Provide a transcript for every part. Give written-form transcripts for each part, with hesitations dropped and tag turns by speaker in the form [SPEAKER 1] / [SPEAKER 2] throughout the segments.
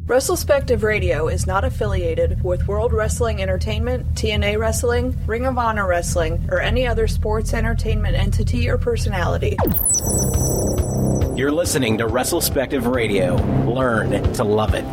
[SPEAKER 1] WrestleSpective Radio is not affiliated with World Wrestling Entertainment, TNA Wrestling, Ring of Honor Wrestling, or any other sports entertainment entity or personality.
[SPEAKER 2] You're listening to WrestleSpective Radio. Learn to love it.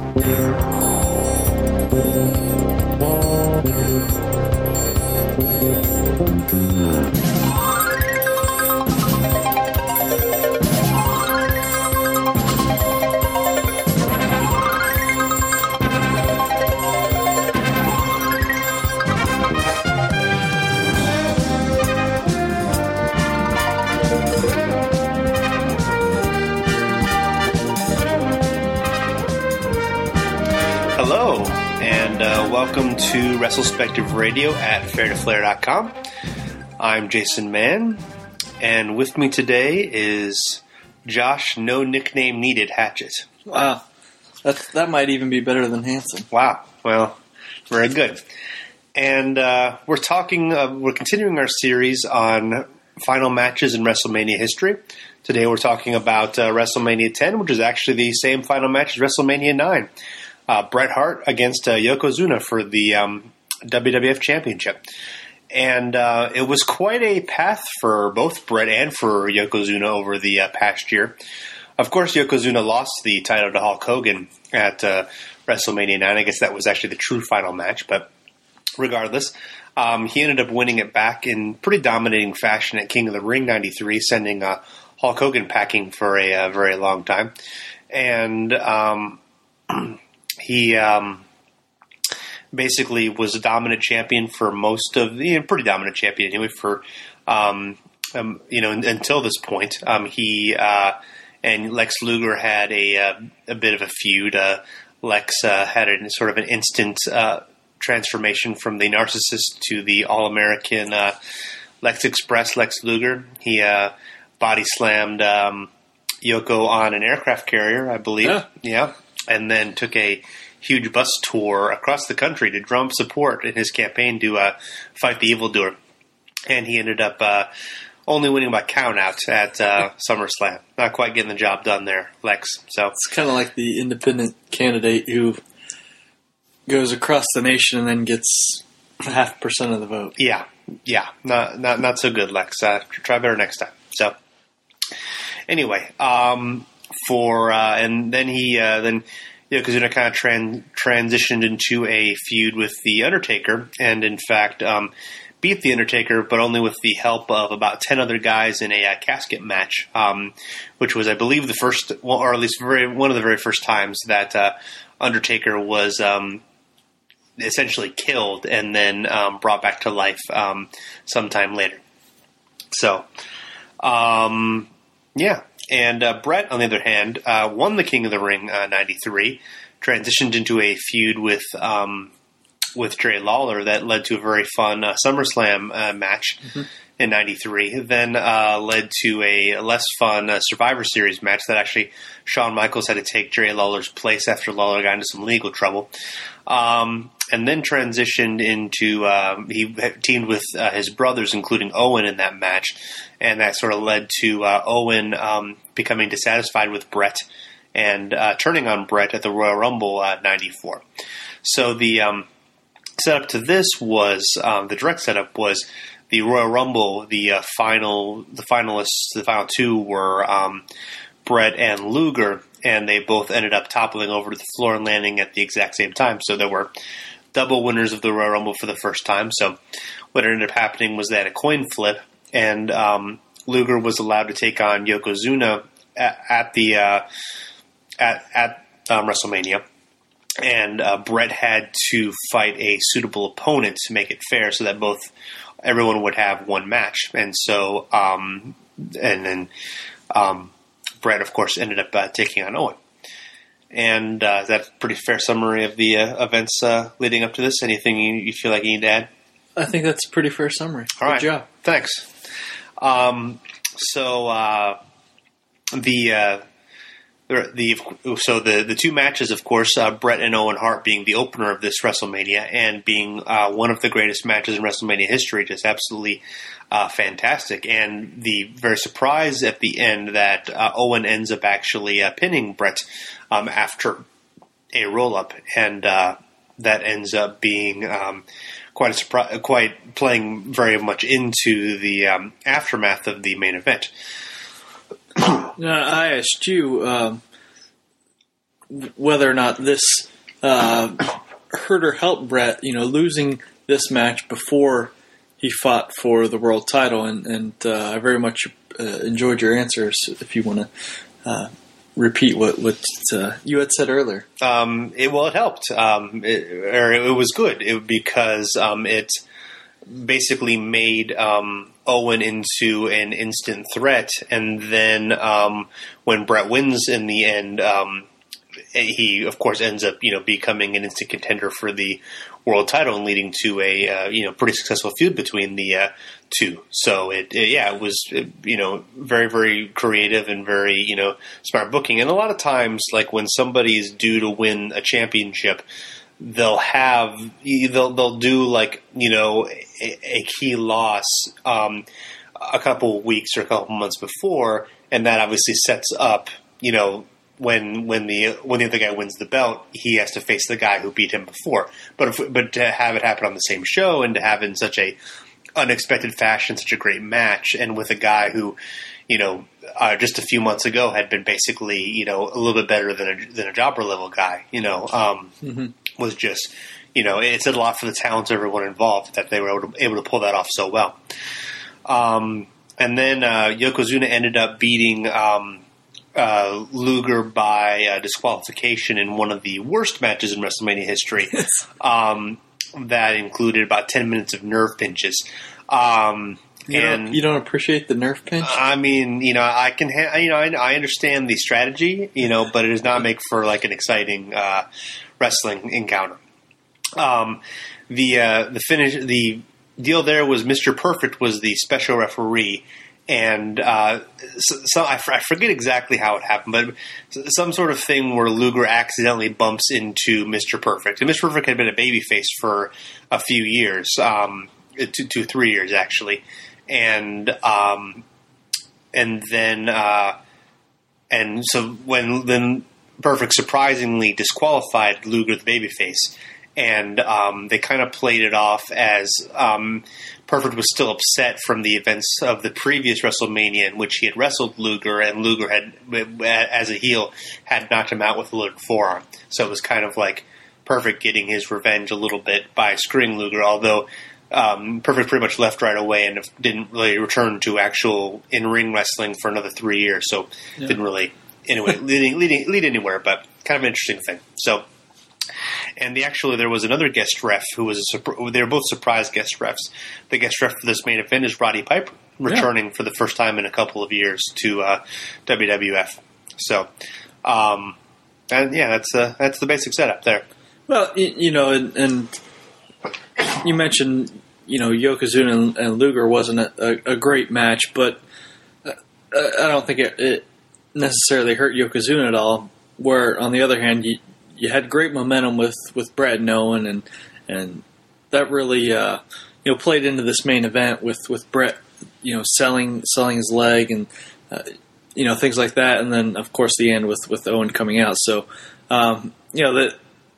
[SPEAKER 3] Hello, and welcome to WrestleSpective Radio at FairToFlair.com. I'm Jason Mann, and with me today is Josh, no nickname needed, Hatchet.
[SPEAKER 4] Wow, that might even be better than Hanson.
[SPEAKER 3] Wow, well, very good. And we're continuing our series on final matches in WrestleMania history. Today we're talking about WrestleMania 10, which is actually the same final match as WrestleMania 9. Bret Hart against Yokozuna for the WWF Championship. And it was quite a path for both Bret and for Yokozuna over the past year. Of course, Yokozuna lost the title to Hulk Hogan at WrestleMania 9. I guess that was actually the true final match. But regardless, he ended up winning it back in pretty dominating fashion at King of the Ring 93, sending Hulk Hogan packing for a very long time. And he basically was a dominant champion for most of the pretty dominant champion anyway for until this point. He and Lex Luger had a bit of a feud. Lex had a sort of an instant transformation from the narcissist to the all-American Lex Express Lex Luger. He body slammed Yoko on an aircraft carrier, I believe. Yeah. And then took a huge bus tour across the country to drum support in his campaign to fight the evildoer. And he ended up only winning by countout at SummerSlam. Not quite getting the job done there, Lex. So
[SPEAKER 4] it's kind of like the independent candidate who goes across the nation and then gets 0.5% of the vote.
[SPEAKER 3] Yeah. Not so good, Lex. Try better next time. So anyway, and then Yokozuna kind of transitioned into a feud with The Undertaker, and in fact beat The Undertaker, but only with the help of about 10 other guys in a casket match, which was, I believe, the first, or at least one of the very first times that Undertaker was essentially killed and then brought back to life sometime later. So, yeah. And Bret, on the other hand, won the King of the Ring 93, transitioned into a feud with Jerry Lawler that led to a very fun SummerSlam match in 93, then led to a less fun Survivor Series match that actually Shawn Michaels had to take Jerry Lawler's place after Lawler got into some legal trouble. And then transitioned into, he teamed with his brothers, including Owen, in that match. And that sort of led to Owen becoming dissatisfied with Bret and turning on Bret at the Royal Rumble 94. So the setup to this was, the direct setup was the Royal Rumble. The final two were Bret and Luger, and they both ended up toppling over to the floor and landing at the exact same time. So there were double winners of the Royal Rumble for the first time. So what ended up happening was that a coin flip, and Luger was allowed to take on Yokozuna at WrestleMania, and Bret had to fight a suitable opponent to make it fair, so that everyone would have one match. And so, then Bret, of course, ended up taking on Owen. And that's a pretty fair summary of the events leading up to this. Anything you feel like you need to add?
[SPEAKER 4] I think that's a pretty fair summary.
[SPEAKER 3] All right.
[SPEAKER 4] Good job.
[SPEAKER 3] Thanks. The two matches, of course, Bret and Owen Hart being the opener of this WrestleMania and being one of the greatest matches in WrestleMania history, just absolutely fantastic. And the very surprise at the end that Owen ends up actually pinning Bret after a roll-up, and that ends up being quite a surprise, quite playing very much into the aftermath of the main event.
[SPEAKER 4] Now, I asked you whether or not this hurt or helped Brett, losing this match before he fought for the world title, and I very much enjoyed your answers. If you want to repeat what you had said earlier.
[SPEAKER 3] It helped. It was good because it basically made Owen into an instant threat, and then when Brett wins in the end, he of course ends up becoming an instant contender for the world title and leading to a pretty successful feud between the two. So it was very, very creative and very smart booking. And a lot of times, like when somebody's due to win a championship, they'll do like a key loss a couple of weeks or a couple months before, and that obviously sets up when the other guy wins the belt, he has to face the guy who beat him before. But to have it happen on the same show and to have it in such a unexpected fashion, such a great match, and with a guy who, just a few months ago had been basically, a little bit better than a jobber level guy, was just, it said a lot for the talent of everyone involved that they were able to pull that off so well. And then Yokozuna ended up beating Luger by disqualification in one of the worst matches in WrestleMania history. That included about 10 minutes of nerve pinches.
[SPEAKER 4] You don't appreciate the nerve pinch?
[SPEAKER 3] I mean, I can, I understand the strategy, but it does not make for like an exciting wrestling encounter. The deal there was Mr. Perfect was the special referee. And so I forget exactly how it happened, but some sort of thing where Luger accidentally bumps into Mr. Perfect. And Mr. Perfect had been a babyface for a few years, 2-3 years actually, and so when Perfect surprisingly disqualified Luger the babyface. And they kind of played it off as Perfect was still upset from the events of the previous WrestleMania in which he had wrestled Luger, and Luger had, as a heel, had knocked him out with a loaded forearm. So it was kind of like Perfect getting his revenge a little bit by screwing Luger, although Perfect pretty much left right away and didn't really return to actual in-ring wrestling for another 3 years. So didn't really lead anywhere, but kind of an interesting thing. So. And there was another guest ref who was they were both surprise guest refs. The guest ref for this main event is Roddy Piper, returning for the first time in a couple of years to WWF. So, that's the basic setup there.
[SPEAKER 4] Well, and you mentioned Yokozuna and Luger wasn't a great match, but I don't think it necessarily hurt Yokozuna at all. Where on the other hand, you had great momentum with Brett and Owen, and that really played into this main event with Brett selling his leg and things like that, and then of course the end with Owen coming out. So they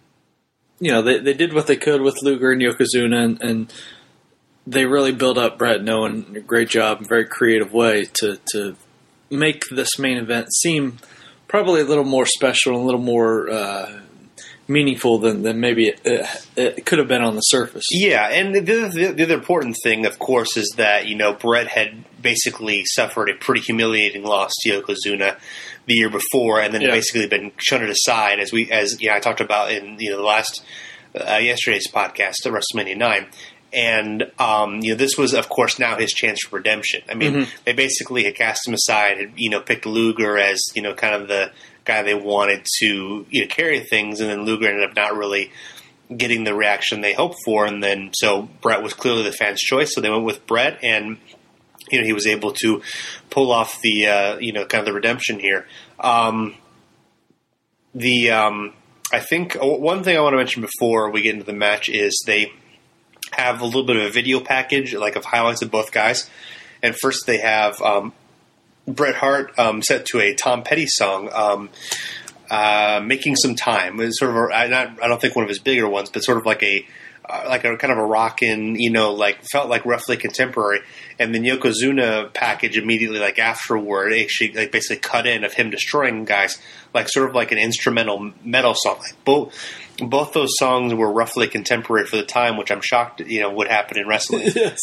[SPEAKER 4] did what they could with Luger and Yokozuna, and they really built up Brett and Owen in a great job, very creative way to make this main event seem probably a little more special and a little more meaningful than maybe it could have been on the surface.
[SPEAKER 3] Yeah, and the other important thing, of course, is that Brett had basically suffered a pretty humiliating loss to Yokozuna the year before, and then basically been shunted aside, as I talked about in the last yesterday's podcast at WrestleMania 9. And this was, of course, now his chance for redemption. I mean, they basically had cast him aside, had picked Luger as kind of the guy they wanted to carry things, and then Luger ended up not really getting the reaction they hoped for, and then so Brett was clearly the fans' choice, so they went with Brett, and he was able to pull off the kind of the redemption here. I think one thing I want to mention before we get into the match is they have a little bit of a video package, like of highlights of both guys, and first they have Bret Hart set to a Tom Petty song. making some time. It was sort of I don't think one of his bigger ones, but sort of like a kind of a rockin', felt like roughly contemporary. And then Yokozuna package immediately, like afterward, actually like basically cut in of him destroying guys, like sort of like an instrumental metal song. Like both those songs were roughly contemporary for the time, which I'm shocked, would happen in wrestling.
[SPEAKER 4] Yes.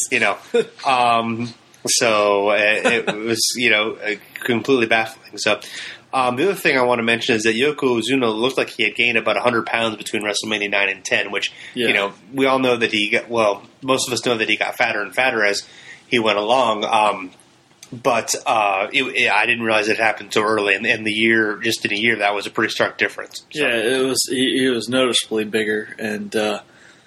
[SPEAKER 3] So it was, completely baffling. So the other thing I want to mention is that Yokozuna looked like he had gained about 100 pounds between WrestleMania 9 and 10, which, we all know that most of us know that he got fatter and fatter as he went along. But I didn't realize it happened so early. And in a year, that was a pretty stark difference. So.
[SPEAKER 4] Yeah, it was. He was noticeably bigger. And, I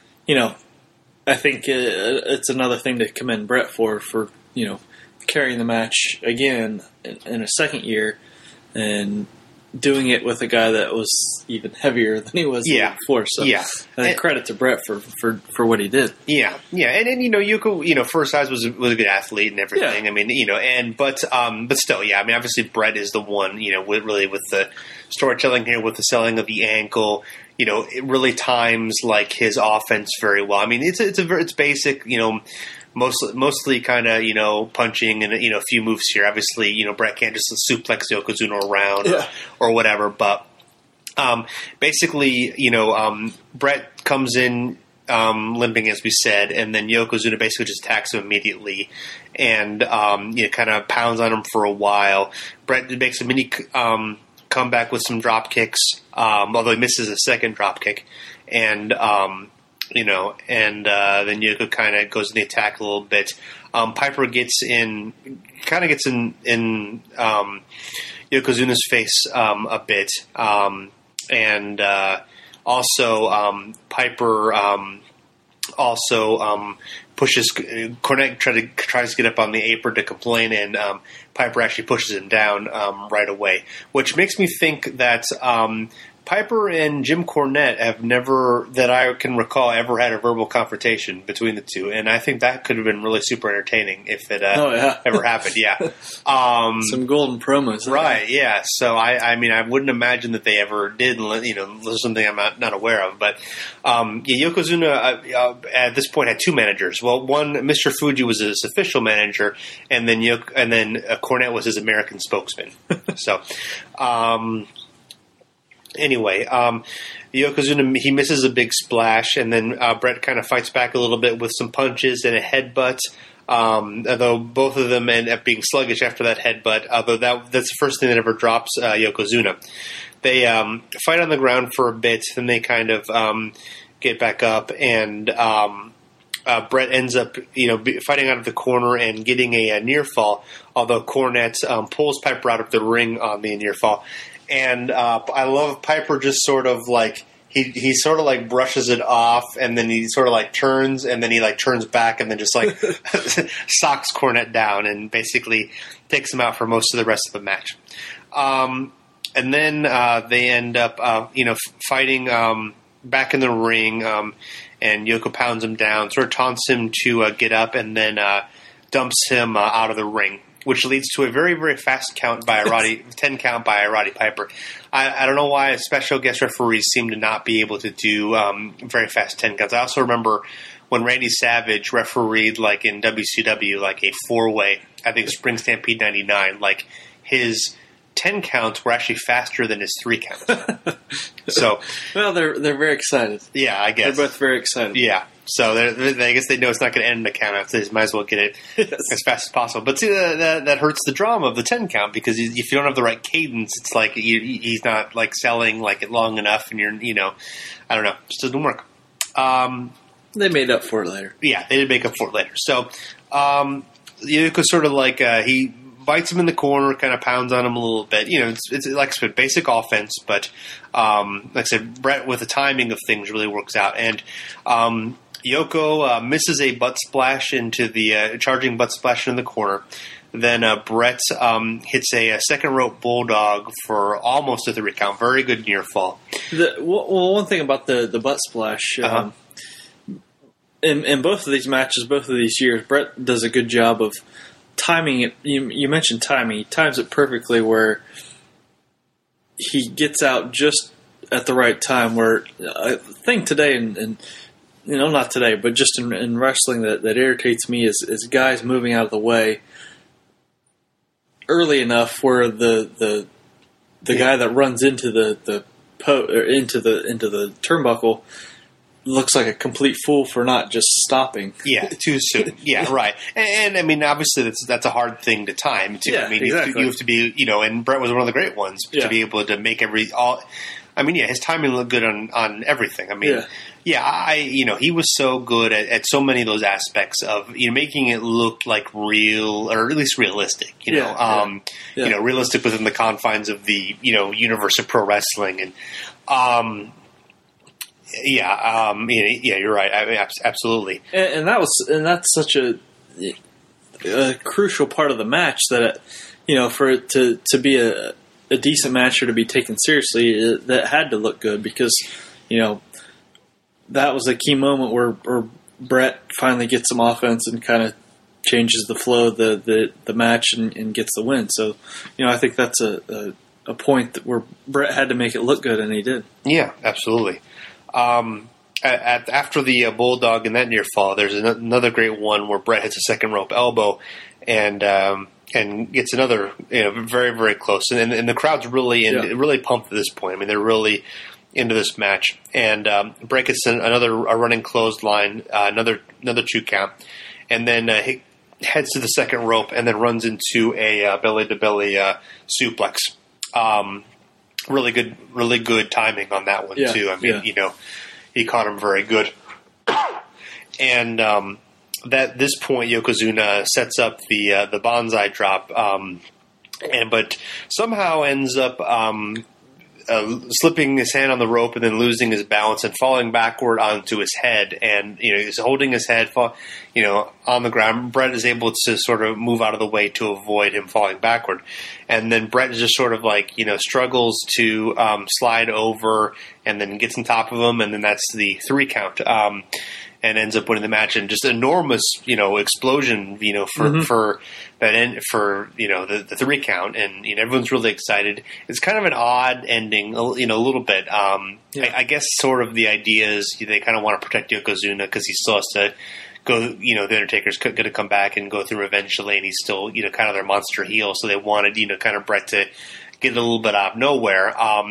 [SPEAKER 4] think it's another thing to commend Brett for carrying the match again in a second year and doing it with a guy that was even heavier than he was the year before. So I think credit to Brett for what he did.
[SPEAKER 3] Yeah. And Yuko, for his size was a good athlete and everything.
[SPEAKER 4] Yeah.
[SPEAKER 3] I mean, but still, I mean, obviously Brett is the one, with the storytelling here, with the selling of the ankle. It really times like his offense very well. I mean, it's basic, mostly kind of, punching and, a few moves here. Obviously, Brett can't just suplex Yokozuna around or whatever. But basically, Brett comes in limping, as we said, and then Yokozuna basically just attacks him immediately and, kind of pounds on him for a while. Brett makes a mini comeback with some drop kicks, although he misses a second drop kick. And, then Yoko kind of goes in the attack a little bit. Piper gets in Yokozuna's face a bit. Also Piper pushes Cornette tries to get up on the apron to complain, and Piper actually pushes him down right away, which makes me think that Piper and Jim Cornette have never, that I can recall, ever had a verbal confrontation between the two, and I think that could have been really super entertaining if it ever happened. Yeah,
[SPEAKER 4] some golden promos,
[SPEAKER 3] right? Yeah. So I mean, I wouldn't imagine that they ever did. There's something I'm not aware of, but Yokozuna at this point had two managers. Well, one, Mr. Fuji, was his official manager, and then Cornette was his American spokesman. So. Anyway, Yokozuna, he misses a big splash, and then Brett kind of fights back a little bit with some punches and a headbutt, although both of them end up being sluggish after that headbutt, although that's the first thing that ever drops Yokozuna. They fight on the ground for a bit, then they kind of get back up, and Brett ends up fighting out of the corner and getting a near fall, although Cornette pulls Piper out of the ring on the near fall. And I love Piper just sort of like he sort of like brushes it off, and then he sort of like turns, and then he like turns back, and then just like socks Cornette down, and basically takes him out for most of the rest of the match. And then they end up fighting back in the ring, and Yoko pounds him down, sort of taunts him to get up, and then dumps him out of the ring, which leads to a very, very fast count by 10 count by Roddy Piper. I don't know why special guest referees seem to not be able to do very fast 10 counts. I also remember when Randy Savage refereed, like in WCW, like a 4-way, I think Spring Stampede 99, like his 10 counts were actually faster than his 3 counts. So,
[SPEAKER 4] well, they're very excited.
[SPEAKER 3] Yeah, I guess.
[SPEAKER 4] They're both very excited.
[SPEAKER 3] Yeah. So I guess they know it's not going to end in the count, so they might as well get it as fast as possible. But see, that hurts the drama of the 10 count, because if you don't have the right cadence, it's like he's not like selling like it long enough, and I don't know, it just doesn't work.
[SPEAKER 4] They made up for it later.
[SPEAKER 3] Yeah, they did make up for it later. So Yuko sort of like he bites him in the corner, kind of pounds on him a little bit. It's like I said, basic offense, but like I said, Brett with the timing of things really works out. And Yoko misses a butt splash into the charging butt splash in the corner. Then Brett hits a second rope bulldog for almost a 3 count. Very good near fall.
[SPEAKER 4] One thing about the butt splash, in both of these matches, both of these years, Brett does a good job of timing it. You mentioned timing. He times it perfectly where he gets out just at the right time. Where I think today, and not today, but just in wrestling, that irritates me is guys moving out of the way early enough where the guy that runs into the turnbuckle looks like a complete fool for not just stopping.
[SPEAKER 3] Yeah, too soon. Yeah, right. And I mean, obviously, that's a hard thing to time, too.
[SPEAKER 4] Yeah,
[SPEAKER 3] I mean,
[SPEAKER 4] exactly.
[SPEAKER 3] you have to be, and Brett was one of the great ones to be able to make his timing looked good on everything. I mean, he was so good at so many of those aspects of, making it look like real, or at least realistic, realistic within the confines of the, universe of pro wrestling. And, you're right. I mean, absolutely.
[SPEAKER 4] And that's such a crucial part of the match that, for it to be a decent match or to be taken seriously, that had to look good because, that was a key moment where Brett finally gets some offense and kind of changes the flow of the match and gets the win. So, I think that's a point that where Brett had to make it look good, and he did. Yeah,
[SPEAKER 3] absolutely. After the Bulldog and that near fall, there's another great one where Brett hits a second rope elbow and gets another, very, very close. And the crowd's really really pumped at this point. I mean, they're really into this match. And Brett gets a running clothesline, another 2 count, and then he heads to the second rope and then runs into a belly-to-belly suplex. Really good timing on that one too. I mean, he caught him very good. And that this point, Yokozuna sets up the bonsai drop, but somehow ends up slipping his hand on the rope and then losing his balance and falling backward onto his head. And he's holding his head, on the ground. Brett is able to sort of move out of the way to avoid him falling backward. And then Brett just sort of struggles to slide over and then gets on top of him, and then that's the 3 count. And ends up winning the match, and just enormous, explosion, for that end, for the 3 count, and everyone's really excited. It's kind of an odd ending, a little bit. I guess sort of the idea is they kind of want to protect Yokozuna because he still has to go. The Undertaker's going to come back and go through eventually, and he's still kind of their monster heel. So they wanted kind of Brett to get a little bit out of nowhere.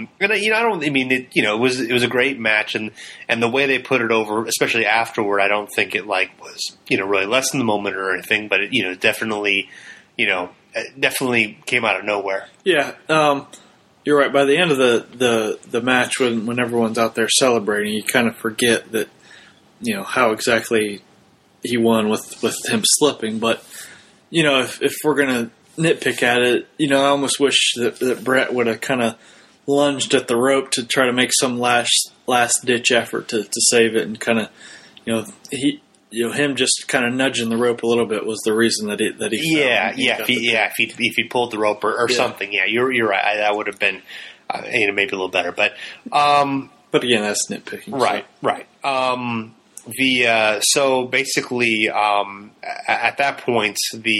[SPEAKER 3] It was a great match, and the way they put it over, especially afterward, I don't think it was really less than the moment or anything, but it definitely came out of nowhere.
[SPEAKER 4] Yeah, you're right. By the end of the match, when everyone's out there celebrating, you kind of forget that how exactly he won with him slipping. But if we're gonna nitpick at it, I almost wish that Brett would have kind of lunged at the rope to try to make some last ditch effort to save it, and kind of him just kind of nudging the rope a little bit was the reason that he if he pulled the rope or something, you're right, that would have been maybe a little better, but again, that's nitpicking,
[SPEAKER 3] right. So basically, at that point,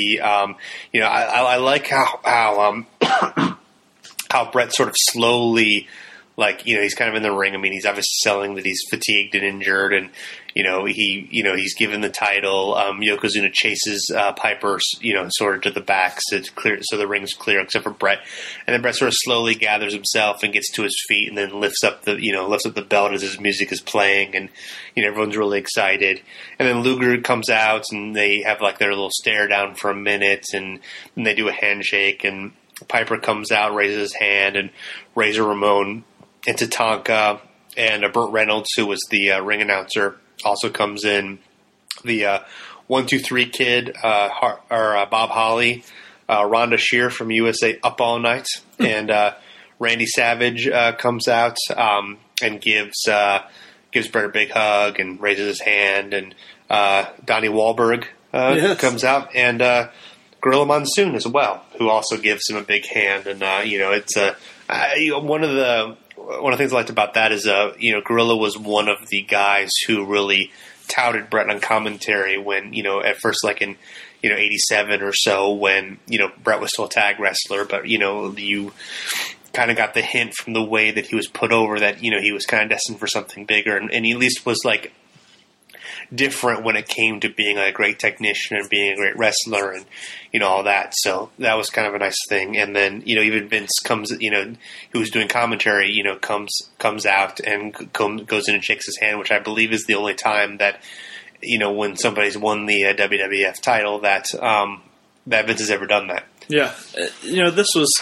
[SPEAKER 3] I like how Brett sort of slowly, he's kind of in the ring. I mean, he's obviously selling that he's fatigued and injured, and he's given the title. Yokozuna chases Piper, sort of to the back, so it's clear, so the ring's clear except for Brett. And then Brett sort of slowly gathers himself and gets to his feet, and then lifts up the belt as his music is playing, and everyone's really excited. And then Luger comes out, and they have their little stare down for a minute, and then they do a handshake, and Piper comes out, raises his hand, and Razor Ramon and Tatanka and Burt Reynolds, who was the ring announcer, also comes in. The 1, 2, 3 kid, Bob Holly, Rhonda Shear from USA Up All Night, and Randy Savage comes out and gives Brett a big hug and raises his hand, and Donnie Wahlberg comes out, and Gorilla Monsoon as well, who also gives him a big hand, and it's one of the things I liked about that is Gorilla was one of the guys who really touted Brett on commentary when at first in 87 or so when Brett was still a tag wrestler, but you kind of got the hint from the way that he was put over that, you know, he was kind of destined for something bigger, and he at least was like different when it came to being a great technician and being a great wrestler and, you know, all that. So that was kind of a nice thing. And then, you know, even Vince comes, you know, who was doing commentary, you know, comes out and goes in and shakes his hand, which I believe is the only time that, you know, when somebody's won the WWF title that Vince has ever done that.
[SPEAKER 4] Yeah. You know, this was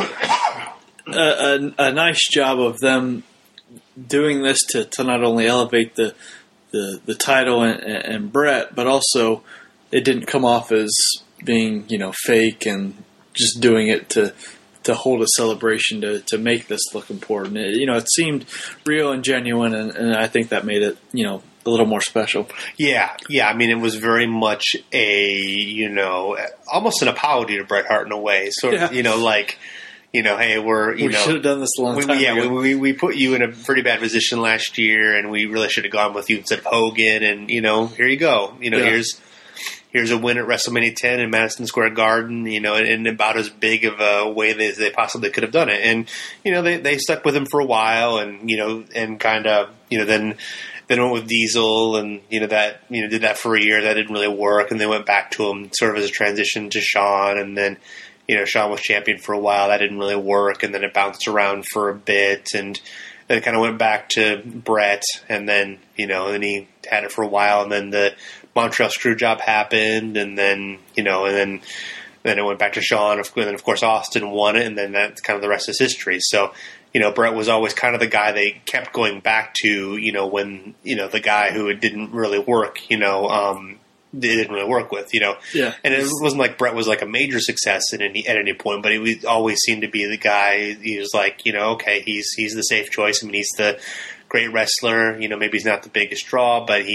[SPEAKER 4] a nice job of them doing this to not only elevate the title and Brett, but also it didn't come off as being, you know, fake and just doing it to hold a celebration to make this look important. You know, it seemed real and genuine, and I think that made it, you know, a little more special.
[SPEAKER 3] Yeah. I mean, it was very much a, you know, almost an apology to Bret Hart in a way. Sort of, you know, like, you know, hey, we
[SPEAKER 4] should have done this a long time ago.
[SPEAKER 3] We put you in a pretty bad position last year, and we really should have gone with you instead of Hogan. And, you know, here you go. You know, here's a win at WrestleMania 10 in Madison Square Garden. You know, in about as big of a way as they possibly could have done it. And, you know, they stuck with him for a while, and, you know, and kind of, you know, then went with Diesel, and, you know, that, you know, did that for a year. That didn't really work, and they went back to him sort of as a transition to Shawn, and then, you know, Shawn was champion for a while. That didn't really work, and then it bounced around for a bit, and then it kind of went back to Bret, and then, you know, and then he had it for a while, and then the Montreal Screwjob happened, and then, you know, and then it went back to Shawn, and then, of course, Austin won it, and then that's kind of the rest is history. So, you know, Bret was always kind of the guy they kept going back to, you know, when, you know, the guy who it didn't really work, you know, they didn't really work with, you know.
[SPEAKER 4] Yeah.
[SPEAKER 3] And it wasn't like Bret was like a major success at any point, but he always seemed to be the guy. He was like, you know, okay, he's the safe choice. I mean, he's the great wrestler. You know, maybe he's not the biggest draw, but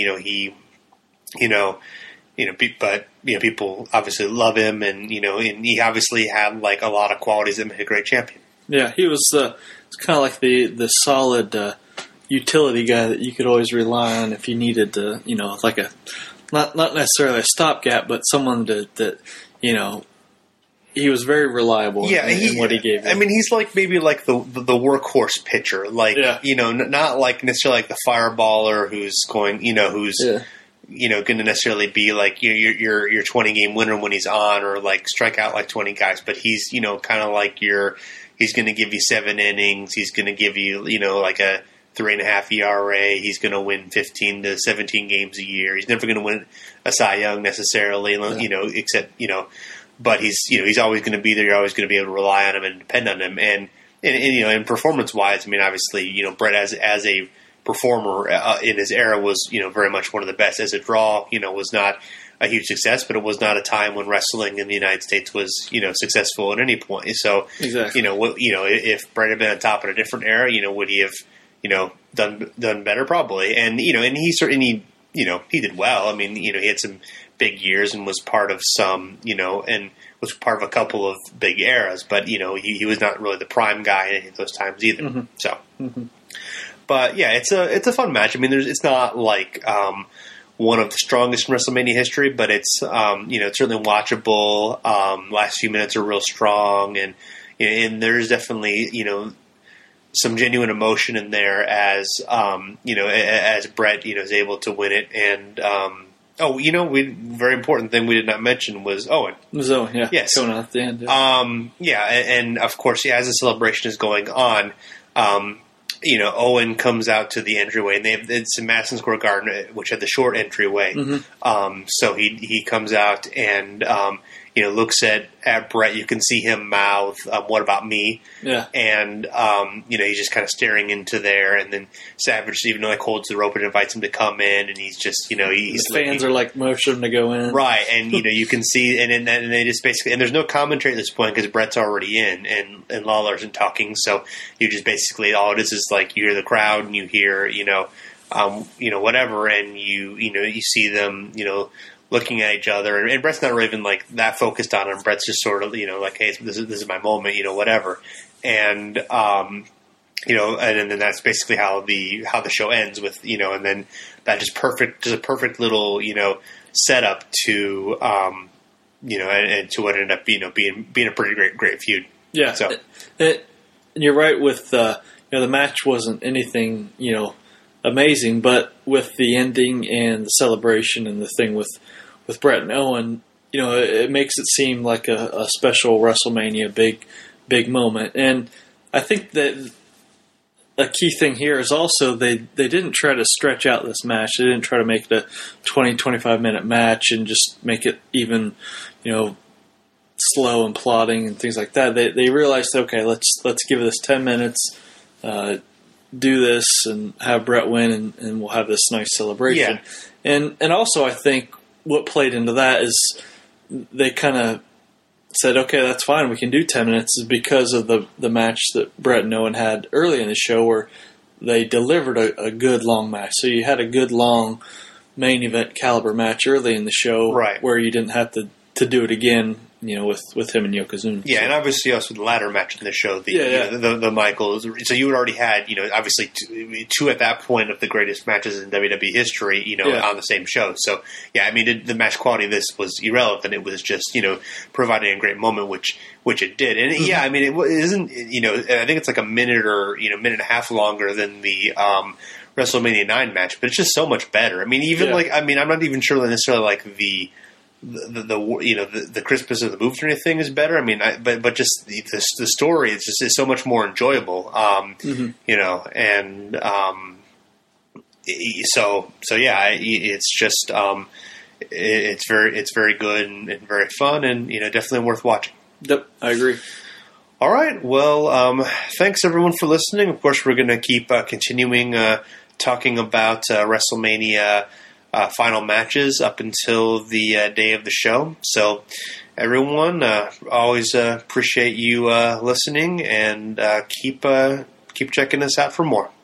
[SPEAKER 3] but people obviously love him, and, you know, and he obviously had like a lot of qualities that made a great champion.
[SPEAKER 4] Yeah, he was it's kind of like the solid utility guy that you could always rely on if you needed to, you know, like a not necessarily a stopgap, but someone that you know, he was very reliable. In what he gave you.
[SPEAKER 3] I mean, he's like maybe like the workhorse pitcher, like, you know, not like necessarily like the fireballer who's going, you know, who's you know, going to necessarily be like your 20 game winner when he's on, or like strike out like 20 guys, but he's, you know, kind of like he's going to give you 7 innings. He's going to give you, you know, like a 3.5 ERA. He's going to win 15 to 17 games a year. He's never going to win a Cy Young necessarily, you know, except, you know, but he's, you know, he's always going to be there. You're always going to be able to rely on him and depend on him. And you know, and performance wise, I mean, obviously, you know, Bret as a performer in his era was, you know, very much one of the best. As a draw, you know, was not a huge success, but it was not a time when wrestling in the United States was, you know, successful at any point. So,
[SPEAKER 4] exactly.
[SPEAKER 3] You know, if Bret had been on top in a different era, you know, would he have, you know, done better? Probably. And, you know, and he you know, he did well. I mean, you know, he had some big years and was part of some, you know, and was part of a couple of big eras, but, you know, he was not really the prime guy in any of those times either.
[SPEAKER 4] Mm-hmm.
[SPEAKER 3] So, but yeah, it's a fun match. I mean, it's not like one of the strongest in WrestleMania history, but it's you know, it's certainly watchable. Last few minutes are real strong, and there's definitely, you know, some genuine emotion in there as you know, as Bret, you know, is able to win it. And you know, very important thing we did not mention was Owen.
[SPEAKER 4] It was Owen, yeah.
[SPEAKER 3] Yes.
[SPEAKER 4] Going on at the end.
[SPEAKER 3] Yeah. And of course, as the celebration is going on, you know, Owen comes out to the entryway, and it's in Madison Square Garden, which had the short entryway.
[SPEAKER 4] Mm-hmm.
[SPEAKER 3] So he comes out and, you know, looks at Bret. You can see him mouth, "What about me?"
[SPEAKER 4] Yeah.
[SPEAKER 3] And, you know, he's just kind of staring into there. And then Savage, even though, like, holds the rope and invites him to come in, and he's just, you know,
[SPEAKER 4] the fans are like motioning to go in.
[SPEAKER 3] Right. And, you know, you can see, and they just basically, and there's no commentary at this point because Bret's already in, and Lawler isn't talking. So you just basically, all it is like you hear the crowd and you hear, you know, whatever. And you know, you see them, you know, looking at each other, and Bret's not really even like that focused on him. Bret's just sort of, you know, like, hey, this is my moment, you know, whatever. And you know, and then that's basically how the show ends with, you know, and then that just a perfect little, you know, setup to you know, and to what ended up, you know, being a pretty great feud.
[SPEAKER 4] Yeah.
[SPEAKER 3] So
[SPEAKER 4] you're right with the match wasn't anything amazing, but with the ending and the celebration and the thing with Brett and Owen, it makes it seem like a special WrestleMania big moment. And I think that a key thing here is also they didn't try to stretch out this match. They didn't try to make it a 20-25 minute match and just make it even slow and plodding and things like that. They realized, okay, let's give this 10 minutes, do this and have Brett win, and we'll have this nice celebration. Yeah. And also I think what played into that is they kind of said, okay, that's fine, we can do 10 minutes, is because of the match that Brett and Owen had early in the show where they delivered a good long match. So you had a good long main event caliber match early in the show,
[SPEAKER 3] right,
[SPEAKER 4] where you didn't have to do it again, with him and Yokozuna.
[SPEAKER 3] Yeah, and obviously also the ladder match in the show, the Michaels. So you had already had, obviously two at that point of the greatest matches in WWE history, on the same show. So, yeah, I mean, the match quality of this was irrelevant. It was just, providing a great moment, which it did. And, yeah, I mean, it isn't, I think it's like a minute or, minute and a half longer than the WrestleMania 9 match, but it's just so much better. I mean, even I'm not even sure that necessarily like the crispness of the moves or anything is better. I mean, but just the story is so much more enjoyable. So yeah, it's just it's very good and very fun, and definitely worth watching.
[SPEAKER 4] Yep, I agree.
[SPEAKER 3] All right, well, thanks everyone for listening. Of course, we're going to keep continuing talking about WrestleMania. Final matches up until the day of the show. So, everyone, always appreciate you listening, and keep checking us out for more.